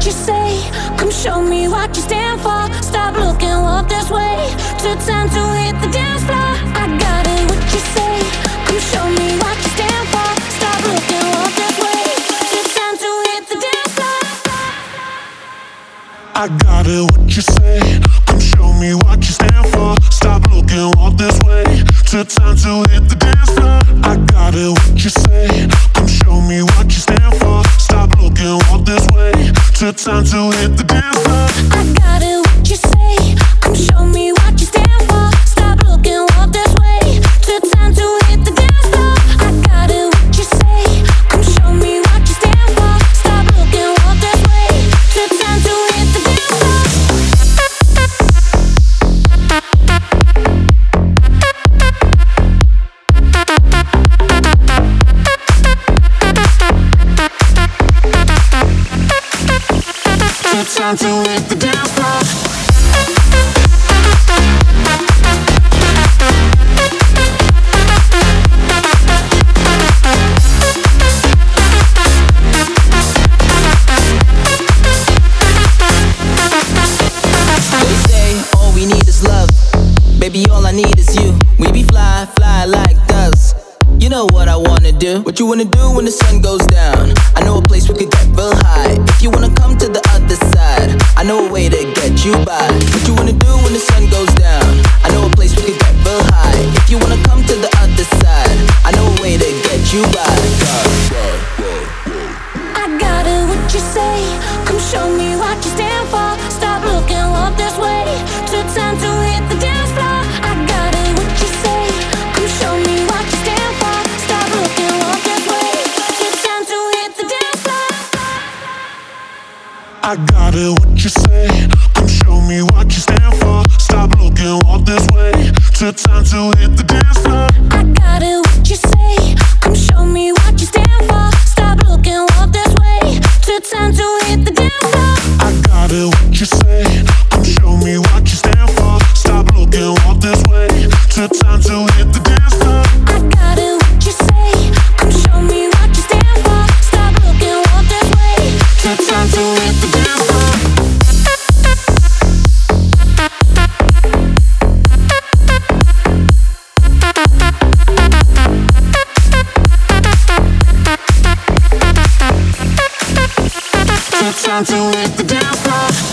you say. Come show me what you stand for. Stop looking, walk this way. Took time to hit the dance floor. I got it, what you say. Come show me what you stand for. Stop looking, walk this way. Took time to hit the dance floor. I got it, what you say. Come show me what you stand for. Stop looking, walk this way. Took time to hit the dance floor. I got it, what you say. Come show me what you stand for. Stop looking, walk this way. Took time to hit the dance floor. I got it, what you say. Come show me what you stand for. Stop looking, walk this way. Took time to hit the dance floor. I got it, what you say. Come show me what you stand for. Stop looking, walk this way. Took time to hit the dance floor. Time to hit the dance floor. They say all we need is love. Baby, all I need is you. We be fly, fly like doves. You know what I wanna do. What you wanna do when the sun goes down? I know a place we could get real high. If you wanna come to the other side, I know a way to get you by. What you wanna do when the sun goes down? I know a place we could get real high. If you wanna come to the other side, I know a way to get you by. I got it, what you say. Come show me what you stand for. Stop looking, walk this way. Took time to hit the dance floor. I got it, what you say. Come show me what you stand for. Stop looking, walk this way. Took time to hit the dance floor. I got it, what you say. Come show me what you stand for. Stop looking, walk this way. Took time to hit the dance floor. I got it, what you say. Come show me what you stand for. Stop looking, walk this way. Took time to hit the dance floor. I got it, what you say. Come show me what you stand for. Stop looking, walk this way. Took time to hit the dance floor. I got it, what you say. Come show me what you stand for. Stop looking, walk this way. Took time to hit the dance floor. Took time to hit the dance floor.